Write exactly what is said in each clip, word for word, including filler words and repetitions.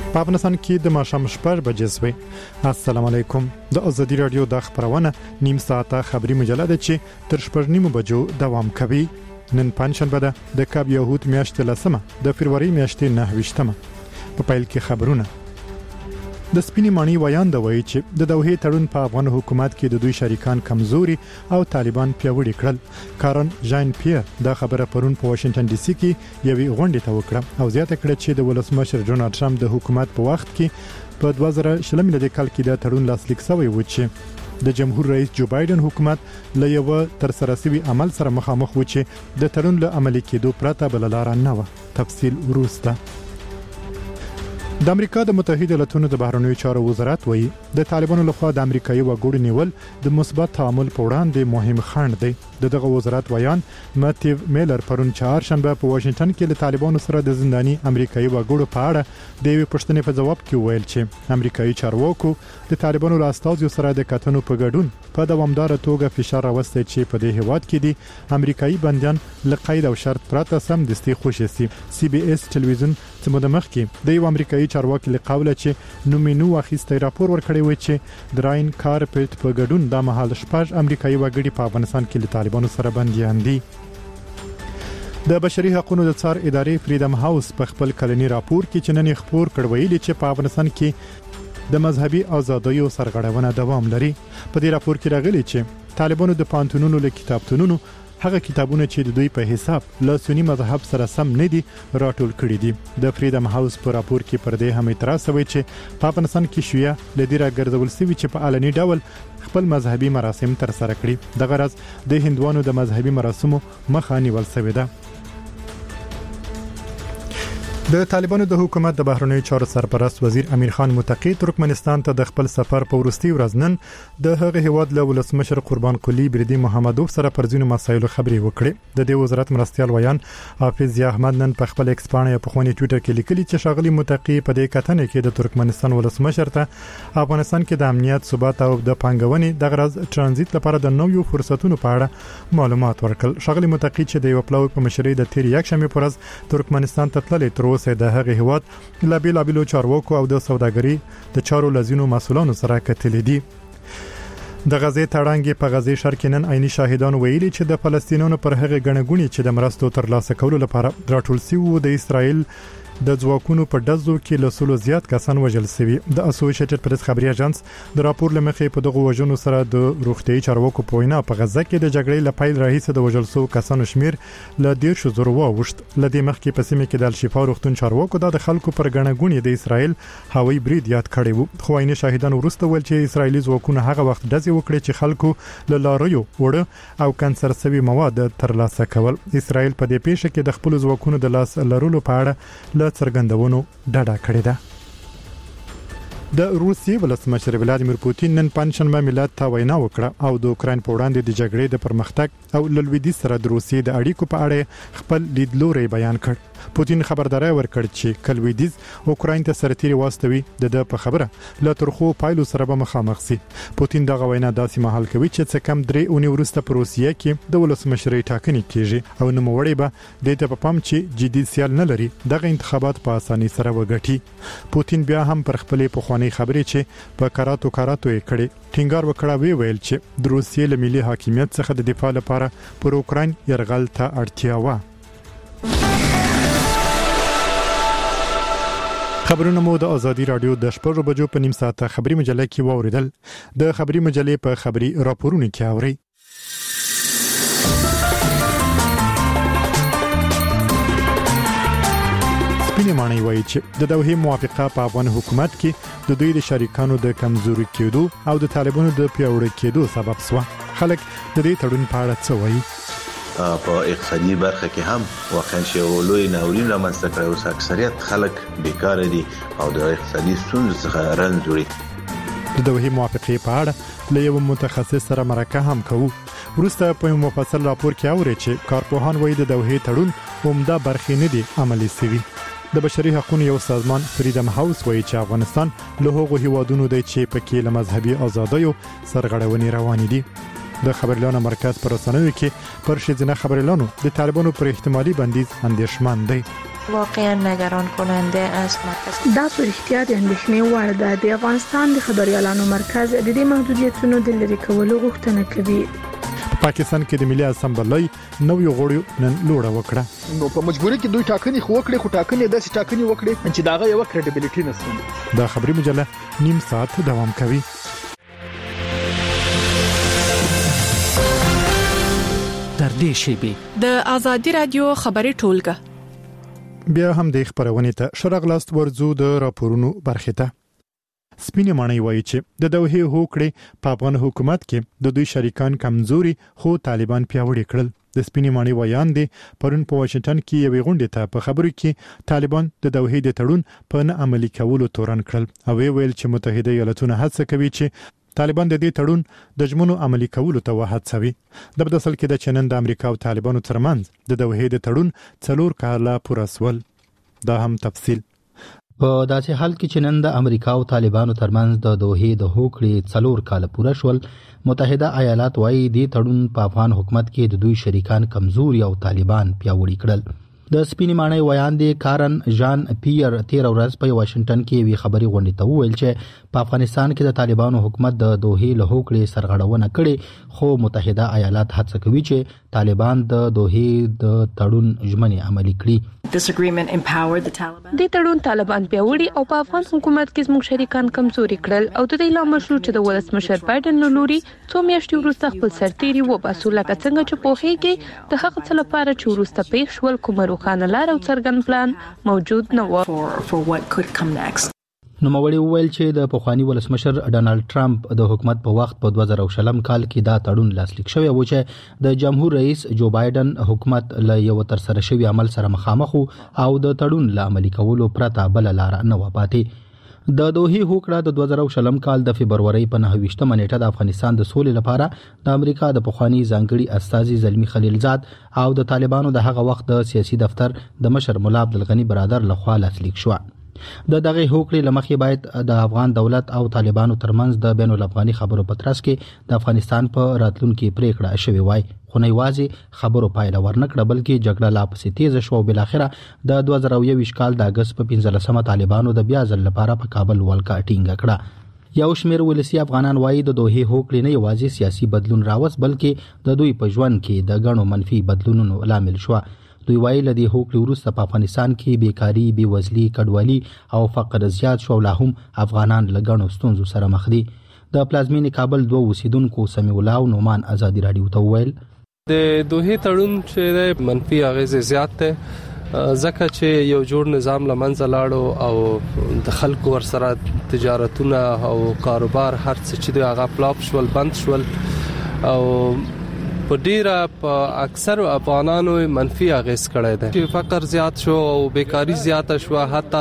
په افغانستان کې د ماښام شپږ بجې شوې. السلام علیکم. د ازادي رادیو د خبرونه نیم ساعته خبري مجله ده چې تر شپږ نیمو بجو دوام کوي. نن پنځشنبه ده د کاب یهود میاشتې لسمه د فروری میاشتې نهه ویشتمه. په پیل کې خبرونه. د سپینې مانی ویان د وایي چې د دوحې تړون په افغان حکومت کې د دوی شریکان کمزوري او طالبان پیاوړي کړل. کارن ژان پیر دا خبره پرون په واشنگټن ډي سي کې یوې غونډې ته وکړه او زیاته کړه چې د ولسمشر ډونالد ټرمپ د حکومت په وخت کې په دوه زره شل میلادي کال کې د تړون لاسلیک شوی و چې د جمهور رئیس جو بایدن حکومت له یو تر سره سوي عمل سره مخامخ و چې د تړون له عملي کېدو پرته بل لار نه و. تفصیل وروسته. د امریکا د متحده ایالاتونو د بهرنیو چارو وزارت وایي د طالبانو لخوا د امریکایي وګړو نیول د مثبت تعامل په وړاندې مهم خنډ دی. دغه وزارت ویان ماتیو میلر پرون چهارشنبه په واشنگټن کې له طالبانو سره د زنداني امریکایي وګړو په اړه د یوې پوښتنې په ځواب کې ویل چې امریکایي چارواکو د طالبانو له استازو سره د کتنو په ګډون په دوامدار توګه فشار راوستی چې په دې هیواد کې دي امریکایي بنديان له قید او شرط پرته سم دستي خوشي سي. سی بي اس ټلویزیون چې مدمخ کې د یو امریکایي چارواکي له قوله چې نومینو اخیستي راپور ورکړی و چې د راین کارپټ په ګډون د مهال شپږ امریکایي وګړي په افغانستان کې له طالبانو سره بنديان دي. د بشري حقوقو د څار ادارې فریډم هاوس په خپل کلنی راپور کې چې نن خبر کړویلی چې په افغانستان کې د مذهبي ازادیو سرغړونه دوام لري. په دې راپور کې راغلي چې طالبانو د پانتونونو له کتابتونونو هغه کتابونه چې د دوی په حساب له سنی مذهب سره سم نه دي راټول کړي دي. د فریډم هاوس په راپور کې پر دې هم اعتراض شوی چې په افغانستان کې شیعه لدیره ګرځول شوی چې په علني ډول خپل مذهبي مراسم تر سره کړي. د غرض د هندوانو د مذهبي مراسمو مخه نیول شوی ده. د طالبانو د حکومت د بهرنیو چارو سرپرست وزیر امیر خان متقی ترکمنستان ته د خپل سفر په وروستي ورځ نن د هغه هیواد له ولسمشر قربان قلی بریدي محمدوف سره پر ځینو مسایلو خبري وکړي. د دې وزارت مرستيال ویان حافظ احمد نن په خپل ایکس باندې په خونی ټوئیټر کې لیکلي چې شاغلي متقی په دې کتنې کې د ترکمنستان ولسمشر ته افغانستان کې د امنیت ثبات او د پنګونې د غرض ترانزیت لپاره د نویو فرصتونو په اړه معلومات ورکړل. شاغلي متقی چې د یو پلوي په مشرۍ د تیر یک شنبه پر ورځ ترکمنستان ته تللی تر د هغه هیواد لا بیل ابلو چارواکو او د سوداګري د چارو لزینو مسولانو سره کتل دي. د غزې تړانګې په غزې شهر کې نن عیني شاهدان ویلي چې د فلسطینیانو پر هغه غنګونی چې د مرستو ترلاسه کولو لپاره راټول شوی د اسرائیل د ځواکونو په دزو کې له سلو زیات کسان وژل شوي. د اسوسییټډ پریس خبري اژانس د راپور لمخې په دغه وژنو سره د روغتيایي چارواکو په وینا په غزه کې د جګړې لپاره راهیسه د وژل شوو کسانو شمیر له ډیر شو زرو واوښت. لدې مخکې په سیمه کې د الشفا روغتون چارواکو د خلکو پر غنګونی د اسرائیل هوایي برید یاد کړی وو. خو عیني شاهدان ورسته ول چې اسرایلی ځواکونه هغه وخت دزې وکړي چې خلکو له لاریو وړه او کانسر سوي مواد ترلاسه کول. اسرائیل په دې پیښه کې د خپل ځواکونو د لاس لرلو په اړه له څرګندونو ډډه کړې ده. د روسیې ولسمشر ولادیمیر پوتین نن پنځشنبه ملت ته وینا وکړه او د اوکرين په وړاندې د جګړې د پرمختګ او لویدي سره د روسیې د اړیکو په اړه خپل لیدلوري بیان کړ. پوتین خبرداري ورکړ چې کلویدیز اوکرين ته سرتيري واستوي د په خبره لا ترخو پایلو سره به مخامخ سي. پوتین دغه وینا داسې مهال کوي چې څه کم درې اونۍ وروسته په روسیې کې د ولسمشرۍ ټاکنې کیږي او نو وړي به د ته په پام چې جدي سیال نه لري دغه انتخابات په اساني سره وګټي. پوتین بیا هم پر خپلې پخوانی خبرې چې په کاراتو کاراتو یې کړي ټینګار وکړه وی ویل چې د روسیې له ملي حاکمیت څخه د دفاع لپاره پر اوکرين يرغل ته اړتیا و. خبرونه مو د ازادي رادیو د شپږ بجو په نیم ساعته خبري مجله کې ووریدل. د خبري مجلې په خبري راپورونو کې اوري. سپینې مانی وایي چې د دوحې موافقه په افغان حکومت کې د دوی د شریکانو د کمزوري کېدو او د طالبانو د پیاوړي کېدو سبب شو. خلک د دې تړون په اړه څه وایي؟ په اقتصادي برخه کې هم واقعا چې لوی ناورین رامنځته کړی او اکثریت خلک بیکاره دي او د اقتصادي ستونزو څخه رنځوري. د دوحې موافقه په اړه له یو متخصص سره مرکه هم کوو. وروسته په مفصل راپور کې اوري چې کارپوهان وایي د دوحې تړون عمده برخې نه دي عملي شوي. د بشري حقوقو یو سازمان فریډم هاوس وایي چې افغانستان له هغو هیوادونو دی چې په کې له مذهبي ازادیو سرغړونې روانې دي. د خبرلانو مرکز پر رسنیو کې پر شذینه خبرلانو د طالبانو پر احتمالي بندیز اندېښمن دی. واقعا نگران کننده است. دا په اړتیا د اندېښنې وړ ده. د افغانستان د خبريالانو مرکز د دې محدودیتونو د لرې کولو غوښتنه کوي. پاکستان کې د ملي اسمبلی نوې غړي نن لوړه وکړه. نو په مجبوري کې دوی ټاکنې خو وکړي خو ټاکنې داسې ټاکنې وکړي چې داغه یو کریډیبিলিټي نشته. دا خبري مجله نیم ساعت دوام کوي. در دې شیبه د ازادي رادیو خبري ټولګه بیا هم د خبرونه ته شرغلاست ورزو د راپورونو برخه ته. سپینې معنی وایي چې د دوحې هوکړې په افغان حکومت کې د دوی شریکان کمزوري خو طالبان پیاوړي کړل. د سپینې معنی وایان دي پرون په واشنگټن کې یوې غونډې ته په خبرو کې طالبان د دوحې د تړون په نه عملي کولو تورن کړل او ویل چې متحده ایالاتونه هڅه کوي چې طالبان د دې تړون د ژمنو عملي کولو ته وهڅوي. د بدسل کې د چنن د امریکا او طالبانو ترمنځ د دوحې د تړون څلور کاله پوره سول. دا هم تفصیل په داسې حال کې چې نن د امریکا او طالبانو ترمنځ د دوحې د هوکړې څلور کاله پوره شول، متحده ایالات وايي د تړون په افغان حکومت کې د دوی شریکان کمزوري او طالبان پیاوړي کړل. د سپینې معنی ویان دي کارن جان پیر تیر ورځ په واشنگټن کې وی خبري غونډې ته وویل چې په افغانستان کې د طالبانو حکومت د دوحې له هوکړې سرغړونه کړې خو متحده ایالات هڅه کوي چې طالبان د دوحې د تړون ژمنې عملي کړي. د تړون طالبان پیاوړي او په افغان حکومت کې زموږ شریکان کمزوري کړل او د دې لامل شو چې د ولسمشر بایدن له لوري څو میاشتې وروسته خپل سرتیري وباسو، لکه څنګه چې پوهیږي د هغه څه لپاره چې وروسته پیښ شول کومه روښانه لار او څرګند پلان موجود نه و. نوموړي وویل چې د پخوانی ولسمشر ډانلډ ټرمپ د حکومت په وخت په دوه زره شلم کال کې دا تړون لاسلیک شوی و چې د جمهور رئیس جو بایدن حکومت له یو تر سره شوی عمل سره مخامخ او د تړون له عملي کولو پرته بل لار نه و پاتې. د دوحې هوکړه د دوه زره شلم کال د فبرवरी په نهه ویشتمه نیټه د افغانستان د سولې لپاره د امریکا د پخوانی ځانګړي استازي زلمی خلیلزاد او د طالبانو د هغه وخت د سیاسي دفتر د مشر مولا عبدالغنی برادر لخوا لاسلیک شو. د دغه هوکړې لمخې باید د افغان دولت او طالبانو ترمنځ د بین الافغاني خبرو په ترڅ کې د افغانستان په راتلونکو پریکړه شوی وای، خو نه یوازې خبرو پایله ورنکړه بلکې جګړه لا پسې تیز شو او بل اخره د دوه زره یو کال د اگست په پنځلسمه طالبانو د بیا ځل لپاره په کابل ولکه ټینګه کړه. یو شمېر ولسی افغانان وایي د دوحې هوکړې نه یوازې سیاسي بدلون راوست بلکې د دوی په ژوند کې د غنو منفي بدلونونو لامل شو. دوی وایي لدی هوکړې وروسته په افغانستان کې بیکاری، بیوزلي، کډوالي او فقر زیات شو، لا هم افغانان له غنو ستونزو سره مخ دي. د پلازمینې کابل دوه اوسیدونکو سمیع الله او نومان ازادي رادیو ته وویل د دوحې تړون چې منفي اغیز زیات ده ځکه چې یو جوړ نظام لمنځه لاړو او د خلکو ورسره تجارتونه او کاروبار هر څه چې هغه فلاپ شول، بند شول او په ډیره په اکثر افغانانو منفي اغیز کړی دی چې فقر زیات شو او بیکاری زیات شو، حتی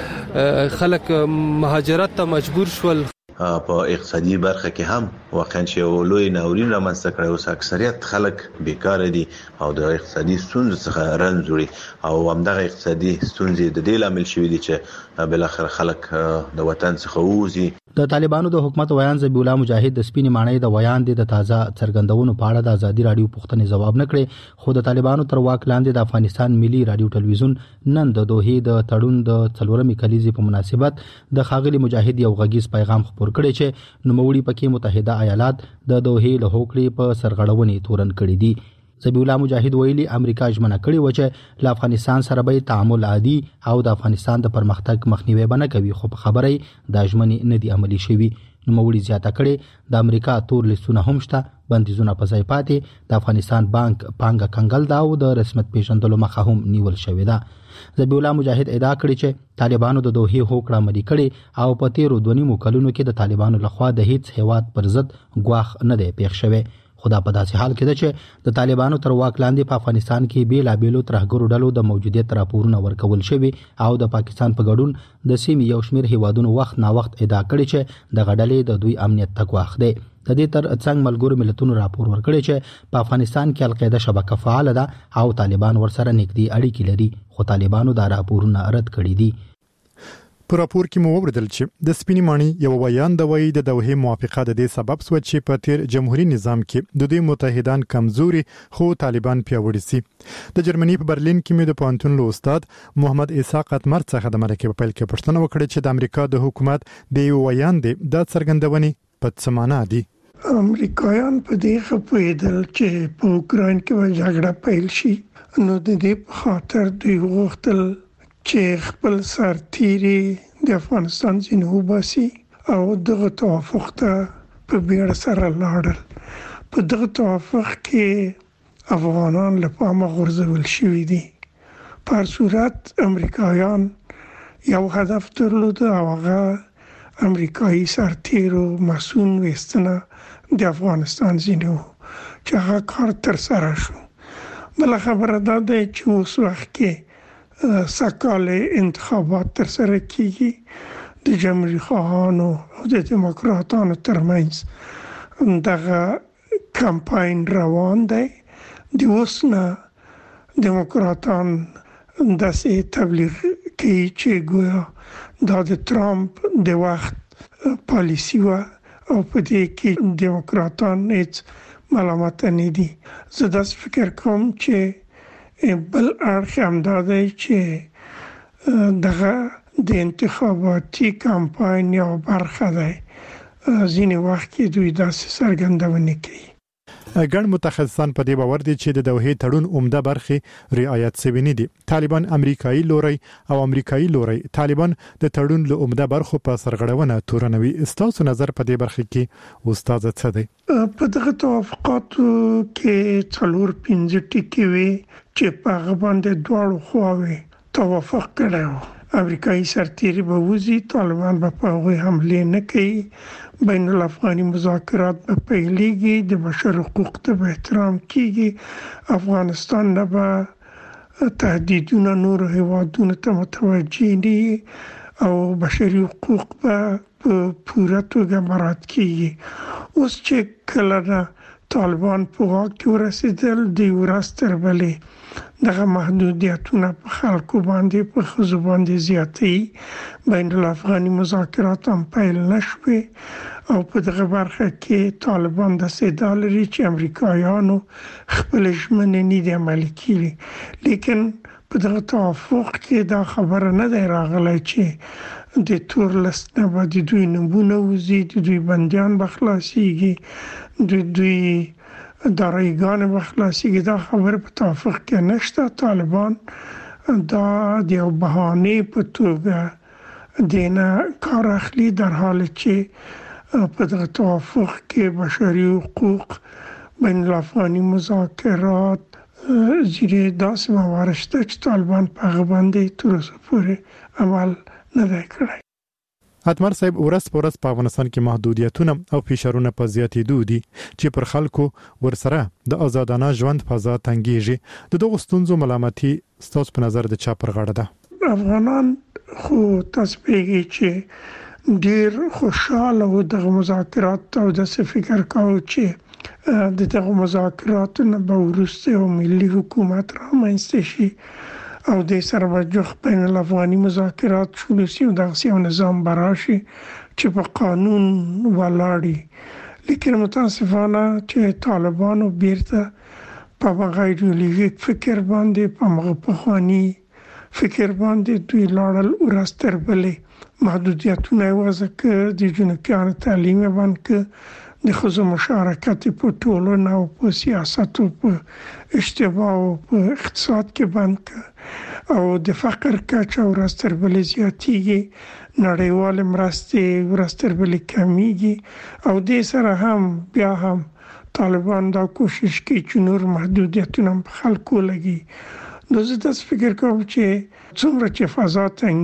د خلک مهاجرت ته مجبور شول. په اقتصادي برخه کې هم واقعا چې لوی ناورین رامنځته کړی، اوس اکثریت خلک بیکاره دي او د اقتصادي ستونزو څخه رنځ وړي او همدغه اقتصادي ستونزې د دې لامل شوي دي چې بل اخر خلک د وطن څخه ووزي. د طالبانو د حکومت ویان ذبیح الله مجاهد د سپینې معنی د ویان دي د تازه څرګندونو په اړه د ازادي رادیو پوښتنې ځواب نه کړي، خو د طالبانو تر واک لاندې د افغانستان ملي رادیو ټلویزیون نن د دوحې د تړون د څلورمې کلیزې په مناسبت د ښاغلي مجاهد یو غږیز پیغام خپور کړی چې نوموړي پکې متحده ایالات د دوحې له هوکړې په سرغړونې تورن کړي دي. ذبیح الله مجاهد ویلي امریکا ژمنه کړې و چې له افغانستان سره به تعامل عادي او د افغانستان د پرمختګ مخنیوي بنه کوي، خو په خبري د ژمنې نه دی عملي شوی. نوموړي زیاته کړې د امریکا تور لیستونه هم شته، بندیزونه په ځای پاتې، د افغانستان بانک پانګه کنګل دا او د رسمیت پیژندلو مخه هم نیول شوې ده. ذبیح الله مجاهد ادعا کړې چې طالبانو د دوحې هوکړه عملي کړې او په تیرو دوه نیمو کلونو کې د طالبانو لخوا د هیڅ هیواد پر ضد ګواښ نه دی پیښ شوی. خدا په داسې حال کې ده چې د طالبانو تر واک لاندې په افغانستان کې بیلابیلو ترهګرو ډلو د موجودیت راپورونه ورکول شوي او د پاکستان په ګډون د سیمې یو شمېر هیوادونو وخت نا وخت ادعا کړې چې د غډلې د دوی امنیت ته ګواښ دی. د دې تر څنګ ملګرو ملتونو راپور ورکړی چې په افغانستان کې القاعده شبکه فعال ده او طالبان ورسره نږدې اړیکې لري، خو طالبانو دا راپورونه رد کړي دي. په راپور کې مو وویل چې د سپینې ماڼۍ یو ویان د وای د دوه موافقه د دې سبب سو چې په تیر جمهوریت نظام کې د دوی متحدان کمزوري خو طالبان پیاوړي سي. د جرمني په برلین کې مې د پوهنتون له استاد محمد اسحاق اتمر څخه د مرکه په پیل کې پوښتنه وکړه چې د امریکا د حکومت د یو ویان د څرګندونې په څه معنا دي. امریکایان په دې خپېدل چې په اوکراین کې جګړه پیل شي نو د دې په خاطر دوی غوښتل چې خپل سرتیري د افغانستان ځینې وباسي او دغه توافق ته په بیړه سره لاړل. په دغه توافق کې افغانان له پامه غورځول شوي دي. په هر صورت امریکایان یو هدف درلود او هغه امریکایي سرتیرو مسون وستنه د افغانستان ځینې وو چې هغه کار تر سره شو. بل خبره دا ده چې اوس وخت کې سکاله انتخابات تر سره کیږي د جمهوریت خواهانو او د دموکراتانو ترمنځ دغه کمپاین روان دی. د اوسنه دموکراتان داسې تبلیغ کوي چې ګویا دا د ترامپ د وخت پالیسی و او په دې کې دموکراتان هیڅ ملامت نه دي. زه داسې فکر کوم چې بل اړخ هم دا دی چې دغه د انتخاباتي کمپاین یو برخه دی. ځینې وخت کې دوی داسې څرګندونې کوي. ګڼ متخصصان په دې باور دي چې د دوحې تړون عمده برخې رعایت شوي نه دي. طالبان امریکایي لوري او امریکایي لوري طالبان د تړون له عمده برخو په سرغړونه تورنوي. ستاسو نظر په دې برخه کې استاد څه دی؟ په دغه توافقاتو کې څلور پنځه ټکي وي چې په هغه باندې دواړو خواوې توافق کړو. امریکایي سرتیري به وزي، طالبان به په هغه حمله نه کوي، بین الافغاني مذاکرات به پیلېږي، د بشر حقوق ته احترام کیږي، افغانستان نه به تهدیدونه نور هیوادونو ته متوجه دي او بشري حقوق به په پوره توګه مراعات کیږي. اوس چې کله طالبان په واک کې ورسېدل د ورځ تر بلې دغه محدودیتونه په خلکو باندې په ښځو باندې زیاتې بین الافغاني مذاکرات هم پیل نشوي او په دغه برخه کې طالبان داسې ادعا لري چې امریکایانو خپل ژمنې نه دي عملي کړې. لیکن په دغه توافق کې دا خبره نه دی راغلی چې د تور لست نه به د دوی نومونه وځي، د دوی بندیان به خلاصېږي، د دوی دارایګان به خلاصېږي. دا خبره په توافق کې نشته. طالبان دا د یو بهانې په توګه دینه کار اخلي، در حال چې په دغه توافق کې بشري حقوق، بین الافغاني مذاکرات زیرې داسې موارد شته چې طالبان په هغه باندې تر اوسه پورې عمل نه دی کړی. اتمر صاحب ورځ په ورځ په افغانستان کې محدودیتونه او فشارونه په زیاتېدو دي چې پر خلکو ورسره د آزادانه ژوند فضا تنګیږي. د دغو ستونزو ملامتي ستاسو په نظر د چا پر غاړه ده؟ افغانان خو تاسو پیږي چې ډیر خوشاله و دغه مذاکرات او د فکر کاوه چې د دغه مذاکراتو نه به وروسته یو ملي حکومت رامنځته شي او د سره به جوخ بین الافغاني مذاکرات شروع شي او دغه یو نظام براشي چې په قانون ولاړی. لیکن متاسفانه چې طالبانو بیرته په غیر ایدئولوژیک فکر باندې په مغه پخوانی فکر باندې دوی لاړل ورځ تر بلې محدودیتونه وضع کړ، د جنکانو تعلیم باندې د خصوصي مشارکت په ټولنه او په سیاست او په اشتباه او په اقتصاد کې بند او د فقر کچه ورځ تر بلې زیاتېږي، نړیوال مرستې ورځ تر بلې کمیږي او د سره هم بیا هم طالبان دا کوشش کوي چې نور محدودیتونه په خلکو لګي. نو زه داسې فکر کوم چې څومره چې فضا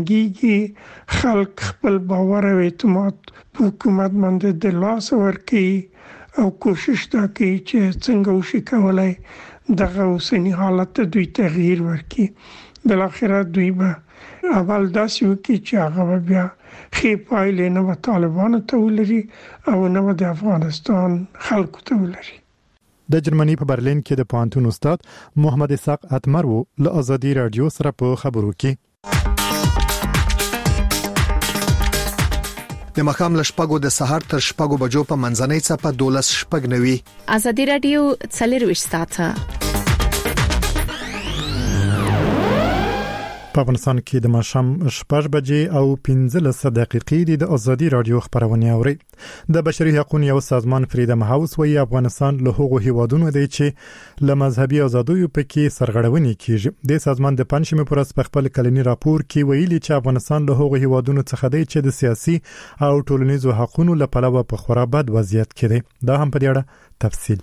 تنګیږي خلک خپل باور او اعتماد په حکومت باندې د لاس ورکوي او کوشش دا کوي چې څنګه وشي کولای دغه اوسنی حالت ته دوی تغییر ورکړي. بالاخره دوی به اول داسې وکړي چې هغه بیا ښې پایلې نه به طالبانو ته ولري او نه به د افغانستان خلکو ته ولري. د جرمني په برلین کې د پوهنتون استاد محمد اسحاق اتمر وو له ازادي رادیو سره په خبرو کې. د مخام لشپګو د سحر تر شپګو بجو په منځنۍ صفه دولس شپګ نوي. ازادي رادیو څلور وشتاته په افغانستان کې د ماښام شپږ بجې او پنځلس دقیقې د ازادي رادیو خبرونه اوري. د بشري حقوقو یو سازمان فریدم هاوس وایي افغانستان له هغو هیوادونو دی چې له مذهبي ازادیو پکې سرغړونې کیږي. د سازمان د پنځمې پر ورځ په خپل کلنی راپور کې ویلي چې افغانستان له هغو هیوادونو څخه دی چې د سیاسي او ټولنیزو حقوقو لپاره په خورا بد وضعیت کې دی. دا هم په دې اړه تفصیل.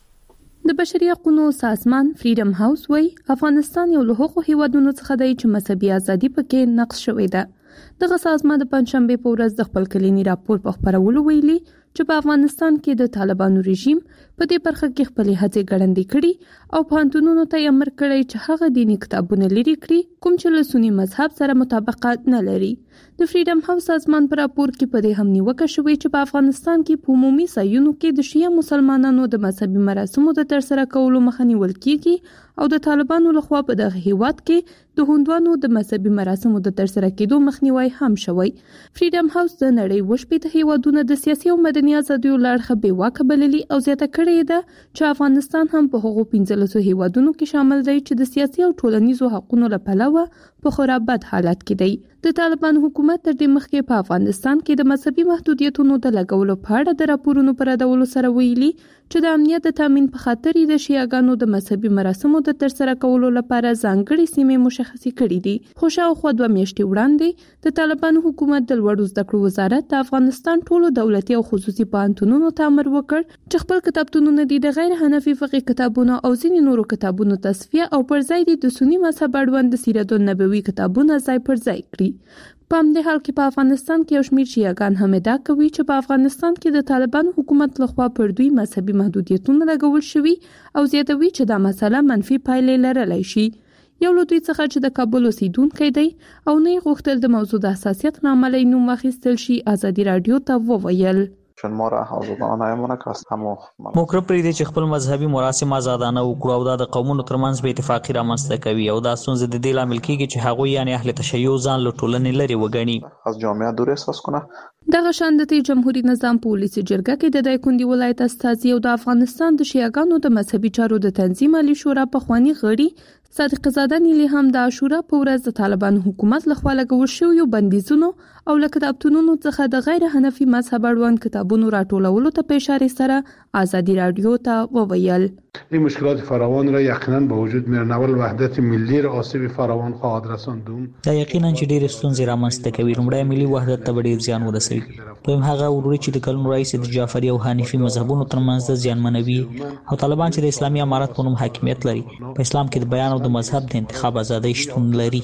د بشري حقوقو سازمان فریډم هاوس وایي افغانستان یو له هغو هیوادونو څخه دی چې مذهبي ازادي پکې نقض شوې ده. دغه سازمان د پنځشنبه په ورځ د خپل کلینی راپور په خبرولو ویلي چې په افغانستان کې د طالبانو رژیم په دې برخه کې خپل هڅې ګړندې کړي او پوهنتونونو ته امر کړی چې هغه دیني کتابونه لري کړي کوم چې له سنی مذهب سره مطابقت نه لري. د فریډم هاوس سازمان پر راپور کې په دې هم نیوکه شوې چې په افغانستان کې په عمومي ځایونو کې د شیعه مسلمانانو د مذهبي مراسمو د ترسره کولو مخه نیول کیږي او د طالبانو لخوا په دغه هیواد کې د هندوانو د مذهبي مراسمو د ترسره کېدو مخنیوي هم شوی. فریډم هاوس د نړۍ وشپېته هیوادونو د سیاسي او مدني ازادیو لړخه بې واکه بللي او زیاته کړې ده چې افغانستان هم په هغو پنځلسو هیوادونو کې شامل دی چې د سیاسي او ټولنیزو حقوقو لپاره په خورا بد حالت کې دی. د طالبان حکومت تر دې مخکې په افغانستان کې د مذهبي محدودیتونو د لګولو په اړه د راپورونو پر ادولو سره ویلي چې د امنیت د تامین په خاطر د شیعاګانو د مذهبي مراسمو د ترسره کولو لپاره ځانګړي سیمې مشخصې کړې دي. خو شاوخوا دوه میاشتې وړاندې د طالبان حکومت د لوړو زده کړو وزارت د افغانستان ټولو دولتي او خصوصي پوهنتونونو ته امر وکړ چې خپل کتابتونونه د غیر حنفي فقهي کتابونو او ځینې نورو کتابونو تصفیه او پر ځای د سنی مذهب اړوند سیرت النبوي کتابونه ځای پر ځای کړي. په همدې حال کې په افغانستان کې یو شمېر شیعاګان هم ادعا کوي چې په افغانستان کې د طالبان حکومت لخوا پر دوی مذهبي محدودیتونه لګول شوي او زیاتوي چې دا مسله منفي پایلې لرلی شي. یو له دوی څخه چې د کابل اوسیدونکی دی او نه یې غوښتل د موضوع د حساسیت له امله یې نوم واخیستل شي ازادي راډیو ته وویل چون ما را آزادانه نمونه که از همو موکر پریدي چې خپل مذهبي مراسم آزادانه وکړو او دا د قومونو ترمنځ به اتفاقی رامنځته کوي او دا ستونزې د دې لامل کیږي چې هغوی یعنی اهل تشیع ځان له ټولنې لري وګڼي از جامعه دور احساس کنه. دغه شان د جمهوریت نظام پولیسي جرګه کې د دایکندي ولایت استازي او د افغانستان د شیعاګانو د مذهبي چارو د تنظیم علی شورا په خواني غړي صادق زاده نیلی هم د عاشورا په ورځ د طالبان حکومت لخوا لګول شویو بندیزونو او له کتابتونونو څخه د غیر حنفي مذهب اړوند کتابونو راټولولو ته په اشاره سره ازادي راډیو ته وویل این مشکلات فراوان را یقینا به وجود میارن. اول وحدت ملی را آسیب فراوان خواهد رساندون. دا یقینا چې ډېر ستونزې رامنځته کوي. لومړی ملي وحدت ته ډېر زیان ورسوي. دویم هغه وروري چې د کلونو راهیسې د جعفري او حنفي مذهبونو ترمنځ زیانمنوي او طالبان چې د اسلامي امارت په نوم حاکمیت لري. په اسلام کې د بیان او د مذهب د انتخاب ازادي شتون لري.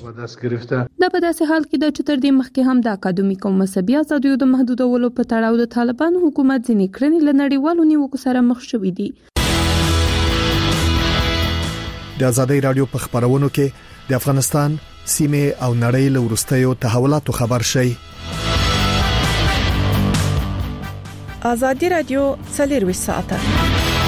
دا په داسې حال کې د چې تر دې مخکې هم د اکاډمیک او مذهبي ازادیو د محدودولو په تړاو د طالبان حکومت ځینې کړنې له نړیوالو نیوکو سره مخ شوې دي. د ازادي رادیو په خبرونو کې د افغانستان سیمه او نړۍ له ورستیو تحولاتو خبر شي. ازادي رادیو څلور ساعته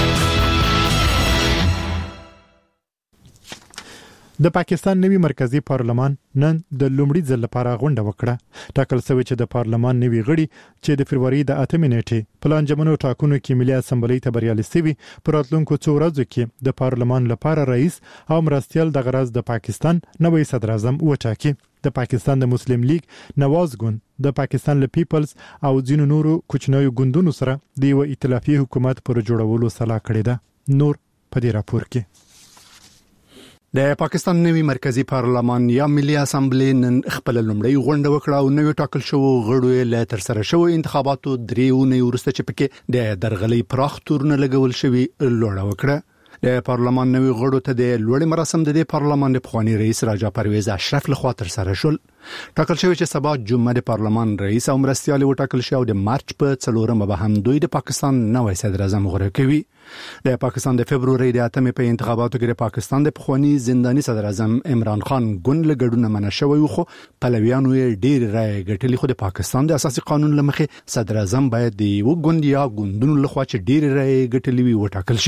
د پاکستان نوی مرکزی پارلمان نن د لومړي ځل لپاره غونډه وکړه. ټاکل شوی چې د پارلمان نوی غړي چې د فروری د اتمې نیټې پلان جمنو ټاکنو کې ملي اسمبلی ته بریالي شوی پر راتلونکو څو ورځو کې د پارلمان لپاره رئیس او مرستیال د غرض د پاکستان نوی صدر اعظم وټاکي. د پاکستان د مسلم لیگ نواز ګوند د پاکستان له پیپلز او ځینو نورو کوچنیو ګوندونو سره د یو ائتلافي حکومت پر جوړولو سلا کړې ده. نور په دې راپور کې د پاکستان نوی مرکزی پارلمان یا ملي اسمبلی نن خپل لومړی غونډه وکړه او نوی ټاکل شو غړو له تر سره شو انتخاباتو دریونه ورسته چې پکې د درغلي پراخ تورونه لګول شوی لوړه وکړه. د پارلمان نوی غړو ته د لوړ مراسم د پارلمان د پخوانی رئیس راجا پرویز اشرف لخوا تر سره شول. ټاکل شوی چې سبا جمعه د پارلمان رئیس او مرستیال وټاکل شو او د مارچ په څلورمه به هم دوی د پاکستان نوی صدر اعظم غوړه کوي. د پاکستان د فبرवरी د اتمې په انتخاباتو کې د پاکستان د پخوانی زنداني صدر اعظم عمران خان ګوند له ګډون منع شوی خو پلویانو یې ډیر رائے ګټلې. خو د پاکستان د اساسي قانون لمخې صدر اعظم باید د یو ګوند یا ګوندونو لخوا چې ډیر رائے ګټلې وي وټاکل شي.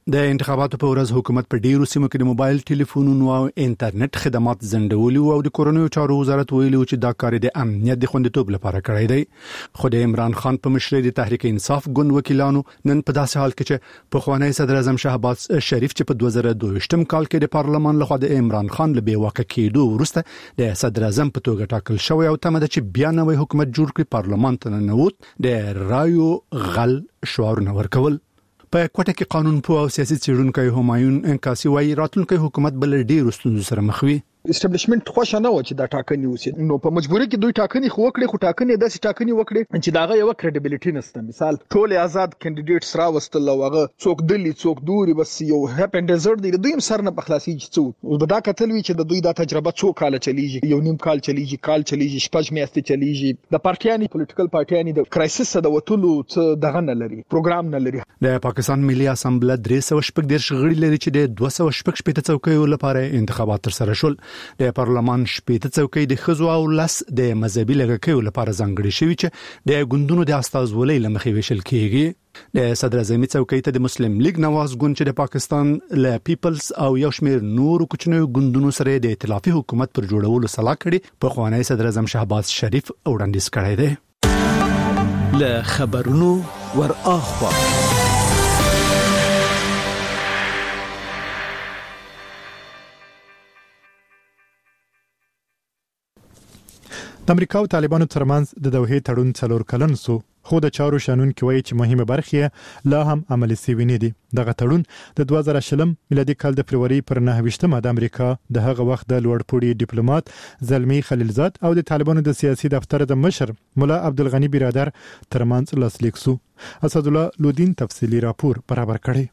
د انتخاباتو په ورځ حکومت په ډیرو سیمو کې د موبایل ټلیفونونو او انټرنیټ خدمات ځنډولي او د کورونو چارو وزارت ویلي چې دا کار د امنیت د خوندیتوب لپاره کړی دی. خو د عمران خان په مشرۍ د تحریک انصاف ګوند وکیلانو نن په داسې حال کې چې په خوانی صدر اعظم شهباز شریف چې په دوه زره دوه ویشتم کال کې د پارلمان لخوا د عمران خان له بیواکه کېدو وروسته د صدر اعظم په توګه ټاکل شوی او تمه ده چې بیا نوی حکومت جوړ کړي پارلمان ته ننوت د رایو غل شعارونه ورکول. په کوټه کې قانون پوه او سیاسي څېړونکی همایون انکاسي وايي راتلونکي حکومت بل ډیر ستونزو سره مخ وي. اسټابلیشمنت خوښ نه و چې دا ټاکنې وسی نو په مجبوري کې دوی ټاکنې خو وکړي خو ټاکنې داسې ټاکنې وکړي چې داغه یو کریډیبিলিټی نشته. مثال ټول آزاد کینډیډیټس راوستل او هغه څوک دلی څوک دوري بس یو هپ اند ډیزرټ دی دوی هم سر نه بخلاصي څو او دا کتل وی چې د دوی دا تجربه څو کال چلیږي یو نیم کال چلیږي کال چلیږي شپږ میاشتې چلیږي. د پارټیاني پولیټیکل پارټیاني د کرایسس د وټولو څه دغه نه لري پروګرام نه لري. د پاکستان ملي اسمبلی درې سوه شپږ دېرش غړي لري چې د دوه سوه شپږ شپېته څوکیو لپاره انتخابات ترسره شول. د پارلمان شپېته څوکۍ د ښځو او لس د مذهبي لږکیو لپاره ځانګړي شوي چې د ګوندونو د استازولۍ له مخې ویشل کېږي. د صدر اعظمي څوکۍ ته د مسلم لیگ نواز ګوند چې د پاکستان له پیپلز او یو شمېر نورو کوچنیو ګوندونو سره د ائتلافي حکومت پر جوړولو سلا کړي په خوانی صدر اعظم شهباز شریف وړاندیز کړی دی. له خبرونو ور اخوا د امریکا او طالبانو ترمنځ د دوحې تړون څلور کلن سو خو د چارو شانون کې وایي چې مهمه برخه لا هم عملي سوي نه دي. دغه تړون د دوه زره شلم میلادي کال د فروری پر نهه ویشتمه د امریکا د هغه وخت د لوړپوړي ډیپلوماټ زلمی خلیلزاد او د طالبانو د سیاسي دفتر د مشر مولا عبدالغنی برادر ترمنځ لاسلیک سو. اسد الله لودین تفصیلی راپور برابر کړي.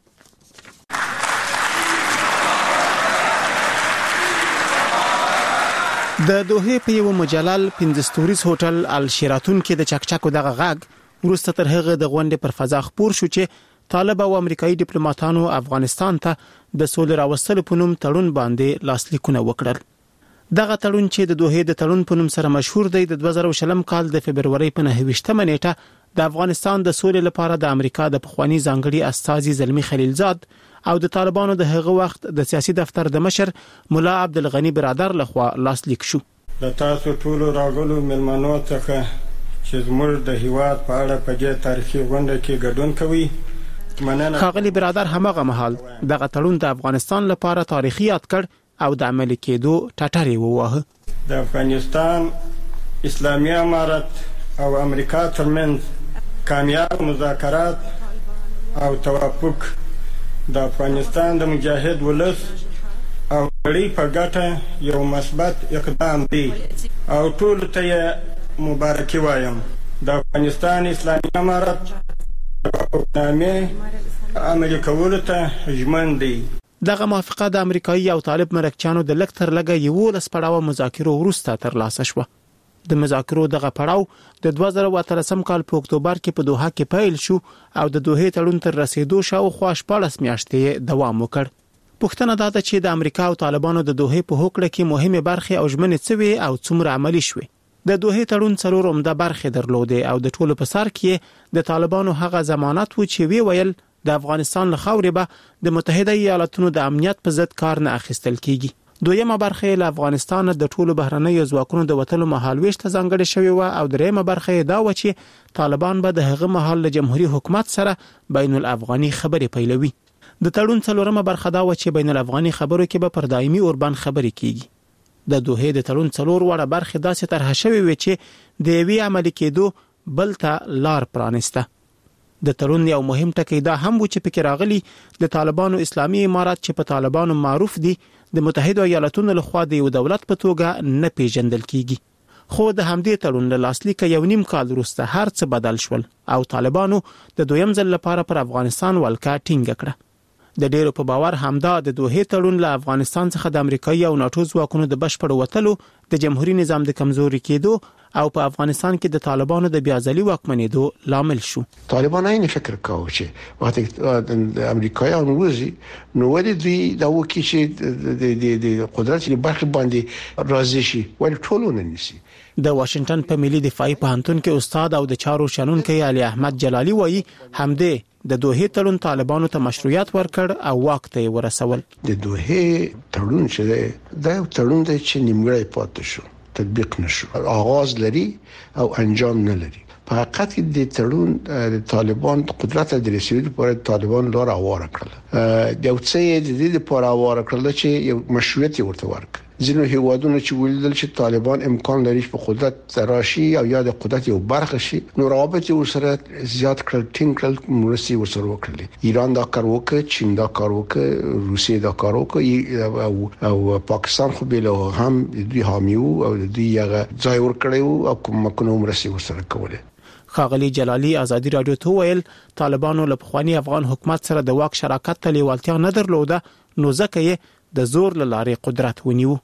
د دوحې په یو مجلل پنځه ستوریز هوټل الشيراتون کې د چکچکو دغه غږ ورسته تر هغه د غونډې پر فضا خبر شو چې طالب او امریکایي ډیپلوماټانو افغانستان ته د سولې راوستلو په نوم تړون باندې لاسلیکونه وکړل. دغه تړون چې د دوحې د تړون په نوم سره مشهور دی د دوه زره شلم کال د فبرवरी په نهه ویشتمه نیټه د افغانستان د سولې لپاره د امریکا د پخوانی ځانګړي استازي زلمی خلیلزاد او د طالبانو د هغه وخت د سیاسي دفتر د مشر مولا عبدالغنی برادر لخوا لاسلیک شو. د تاسو ټول راغلو ملمنو څخه چې زموږ د هیواد په اړه په دې تاریخي غونډه کې ګډون کوي مننه. خاغلی برادر همغه مهال دغه تړون د افغانستان لپاره تاریخي یاد کړ او د عملي کېدو ټټرې ووهه. د افغانستان اسلامي امارت او امریکا ترمنځ کامیاب مذاکرات او توافق د افغانستان د مجاهد ولس او لړۍ په ګټه یو مثبت اقدام دی او ټول ته مبارکي وایم. د افغانستان اسلامي امارت حکومت عملي کولو ته ژمن دی. دغه موافقه د امریکایي او طالب مرکچانو د لک تر لګه یو لس پړاو مذاکرو وروسته ترلاسه شوه. د مذاکرو دغه پړاو د دوه زره اتلسم کال په اکتوبر کې په دوحه کې پیل شو او د دوحې تړون تر رسیدو شاوخوا شپږ میاشتې دوام وکړ. پوښتنه دا ده چې د امریکا او طالبانو د دوحې په هوکړه کې مهمه برخه او ژمنې څه او څومره عملي شوه. د دوحې تړون څلور عمده برخې درلودې او د ټولو په سر کې د طالبانو هغه ضمانت و چې وی ویل د افغانستان له خاورې به د متحده ایالاتونو د امنیت په ضد کار نه اخیستل کیږي. دویمه برخه له افغانستان د ټولو بهرنیو ځواکونو د وټلو مهالويش ته ځانګړې شوی و او دریمه برخه دا و چې طالبان به د هغه مهال له جمهوریت حکومت سره بین الافغاني خبرې پیلوي. د تړون څلورمه برخه دا و چې بین الافغاني خبرو کې به پر دایمي اوربان خبرې کیږي. د دوحې د تړون څلور وړه برخه داسې طرح شوی و چې د وی عملي کېدو بل ته لار پرانسته. د تړون یو مهم ټکی دا هم و چې پکې راغلي د طالبانو اسلامي امارات چې په طالبانو معروف دي د متحده ایالاتونو لخوا د یو دولت په توګه نه پیژندل کیږي. خو د همدې تړون له لاسلیک یو نیم کال وروسته هر څه بدل شول او طالبانو د دویم ځل لپاره پر افغانستان ولکه ټینګ کړه. د ډیرو په باور همدا د دوحې تړون له افغانستان څخه د امریکایي او ناتو ځواکونو د بشپړ وټلو د جمهوریت نظام د کمزوري کېدو او په افغانستان کې د طالبانو د بیازلي واکمنېدو لامل شو. طالبان این فکر کاوه چې وقتی د امریکایي او نوروزي نو ولې دوی دا وکی چې د قدرت لري برخه باندې راځي شي ول ټولونه نشي. د واشنگټن په ملي دفاعي پوهنتون کې استاد او د چارو شنونکي علي احمد جلالي وایي همدې د دوحې تړون طالبانو ته مشروعیت ورکړ او واک ته ورسول. د دوحې تړون چې دا یو تړون دی چې نیمګړی پاتې شو، تطبیق نشو، آغاز لري او انجام نه لري. په حقیقت کې د تړون د طالبان قدرت د رسیدو لپاره طالبان لار اواره کړل. د یو څه د دې لپاره اواره کړل چې یو مشروعیت ورته ورکړي. ځینو هیوادونو چې ولیدل چې طالبان امکان لري په قدرت راشي او یا د قدرت یو برخه شي، نو روابط ورسره زیات کړل، ټینګ کړل، مرستې ورسره وکړل. ایران دا کار وکړ، چین دا کار وکړ، روسیې دا کار وکړ او او پاکستان خو به له هم د دوی حامی او د دوی هغه ځای ورکړی او کومکونه مرستې ورسره کوله. خاغلی جلالی ازادي رادیو ته ویل طالبانو له پخوانی افغان حکومت سره د واک شراکت ته لیوالتیا نه درلوده، نو ځکه یې د زور له لارې قدرت ونیو.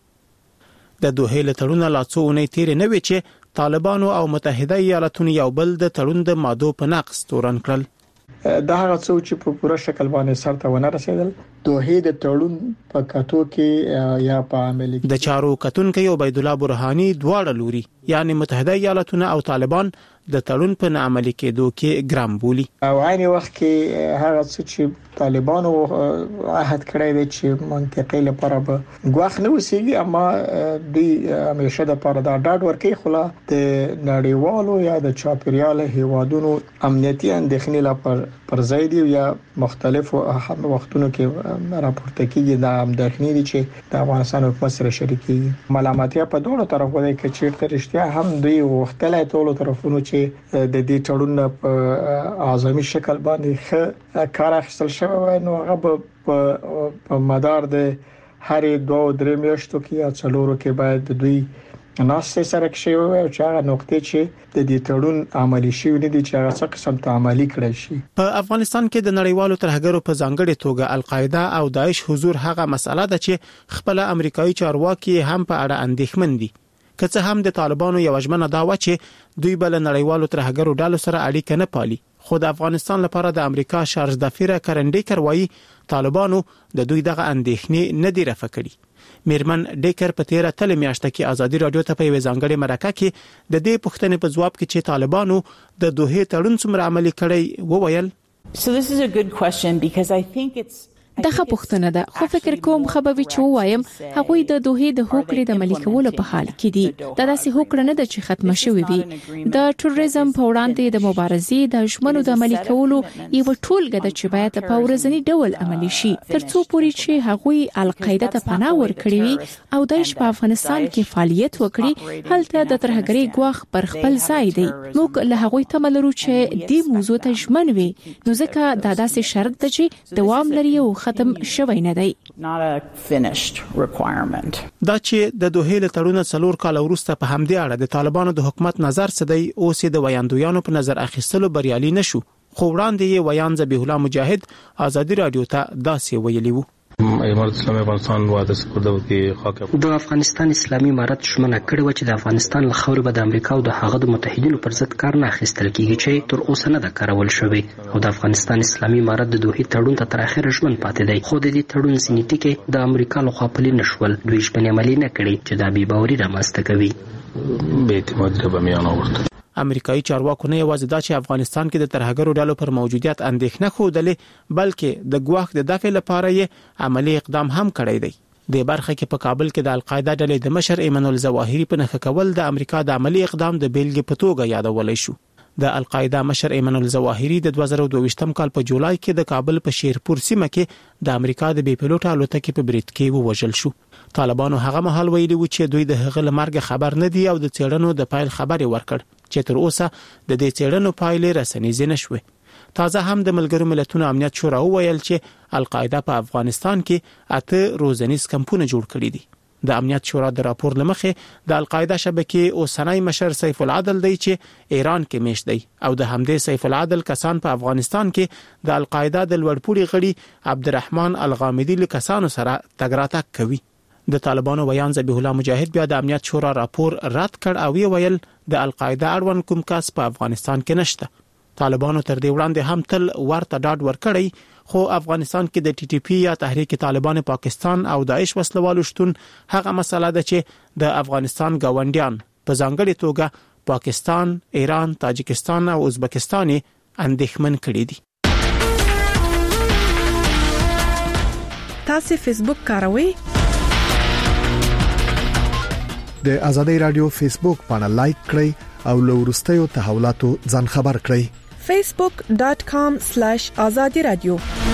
د دوحې له تړون لا څو اونۍ تیر نه وی چې طالبانو او متحده ایالاتونو یو بل د تړون د مادو په نقض تورن کړل. دا هغه څو چې په پوره شکل باندې سرته ونه رسیدل. دوحې د تړون په کاتو کې یا په عملي د چارو کتونکو عبید الله برهانی دواړه لوري یعنی متحده ایالاتونه او طالبان د تړون په عملي کېدو کې ګرام بولی. او عین وخت کې هغه څه چې طالبانو عهد کړی دی چې منطقي لپاره به غواخ نه وسیږي، اما د همیشه د لپاره دا ډاډ ورکړي خلا د نړیوالو یا د چاپیریال هیوادونو امنیتي اندېښنې لپاره پر ځای دی یا مختلفو وختونو کې راپورته کیږي د امداخنی دي چې د افغانستان حکومت سره شریکي ملامتیا په دوه طرفو ده کې چې رښتیا هم دوی وختلای ټولو طرفونو چې د دې تړون په اعظمي شکل باندې ښه کار اخیستل شوی، نو هغه په مدار د هرې دوه درې میاشتو کې یا څلورو کې باید دوی ناسې سره کې وي او چې هغه نقطې چې د دې تړون عملی شي نه دي چې هغه څه قسم ته عملی کړی شي. په افغانستان کې د نړیوالو ترهګرو په ځانګړي توګه القاعده او داعش حضور هغه مسله ده چې خپل امریکایي چارواکي هم په اړه اندېښمن دي. که څه هم د طالبانو یو ژمنه دا و چې دوی بل نړیوالو ترهګرو ډلو سره اړیکه نه پالي، خو د افغانستان لپاره د امریکا شارج دافیر کرنډیکر وایي طالبانو د دوی دغه اندېښنې نه دی رفع کړي. میرمن ډیکر په تیره تل میاشته کې ازادي رادیو ته په یوه ځانګړې مرکه کې د دې پوښتنې په جواب کې چې طالبانو د دوحې تړون څومره عملي کړی وویل. So this is a good question because I think it's دغه پوښتنه ده، خو فکر کوم خبروي چې وایم هغوی د دوحې د هوکړې د عملي کولو په حال کې دي. دا داسې هوکړه نه ده چې ختمه شوې وي. د ټوریزم په وړاندې د مبارزې د ژمنو د عملي کولو یو ټولګه ده چې باید په ورځنی ډول عملي شي ترڅو پورې چې هغوی القاعده ته پناه ورکړي وي او داعش په افغانستان کې فعالیت وکړي. هلته د ترهګرۍ ګواښ پر خپل ځای دی. موږ له هغوی تمه لرو چې دې موضوع ته ژمن وي، نو ځکه دا داسې شرط ده چې دوام لري او ختم شوی نه دی. not a finished requirement. دا چې د دوحې له تړون څلور کال وروسته په همدې اړه د طالبانو د حکومت نظر څه دی، اوس د ویاندویانو په نظر اخیستلو بریالي نشو. خو وړاندې یې ویان ذبیح الله مجاهد ازادي رادیو ته داسې ویلي وو. امارت اسلامي افغانستان واده سپارده کې خاک د افغانستان اسلامي امارت شمنه کړي و چې د افغانستان له خاورې به د امریکا او د هغه د متحدینو پر ضد کار نه اخیستل کیږي چې تر اوسه نه د کارول شوی، او د افغانستان اسلامي امارت د دوحې تړون ته تر اخره ژمن پاتې دی. خو د دې تړون ځینې ټکي د امریکا لخوا پلي نشول، دوی ژمنې عملي نه کړي چې دا بې باوري رامنځته کوي. به اعتمادي به میان آورد. امریکایي چارواکو نه یوازې دا چې افغانستان کې د ترهګرو ډلو پر موجودیت اندېښنه خوده، بلکې د ګواښ د دفع لپاره یې عملی اقدام هم کړی دی. د برخه کې په کابل کې د القاعده ډلې د مشر ایمن الظواهری په نخښه کول د امریکا د عملی اقدام د بیلګې په توګه یادولای شو. د القاعده مشر ایمن الظواهری د دوه زره دوه ویشتم کال په جولای کې د کابل په شیرپور سیمه کې د امریکا د بي پیلوټ الوتکې په برید کې ووژل شو. طالبانو هغه مهال ویلي و چې دوی د هغه لمرګ خبر نه دی او د چېړنو د پایل خبري ورکړ چې تر اوسه د دې چېړنو پایلې رسنیزې نشوي. تازه هم د ملګرو ملتونو امنیت شورا وویل چې القاعده په افغانستان کې اته روزنیز کمپونه جوړ کړي دي. د امنیت شورا د راپور لمخې د القاعده شبکې اوسنۍ مشر سیف العدل دی چې ایران کې میشت دی او د همدې سیف العدل کسان په افغانستان کې د القاعده د لوړپوړي غړي عبدالرحمن الغامدي له کسانو سره تګراتک کوي. د طالبانو ویان ذبیح الله مجاهد بیا د امنیت شورا راپور رد کړ او ویل د القاعده اړوند کوم کس په افغانستان کې نشته. طالبانو تر دې وړاندې هم تل ورته ډاډ ورکړی، خو افغانستان کې د ټي ټي پی یا تحریک طالبان پاکستان او داعش وسلوالو شتون هغه مسله ده چې د افغانستان گاونډیان په ځانګړي توګه پاکستان، ایران، تاجکستان او ازبکستان اندېښمن کړي دي. تاسو فیسبوک کاروئ؟ د ازادي رادیو فیسبوک باندې لایک کړئ او له وروستیو تحولاتو ځان خبر کړئ. facebook dot com slash azadi radio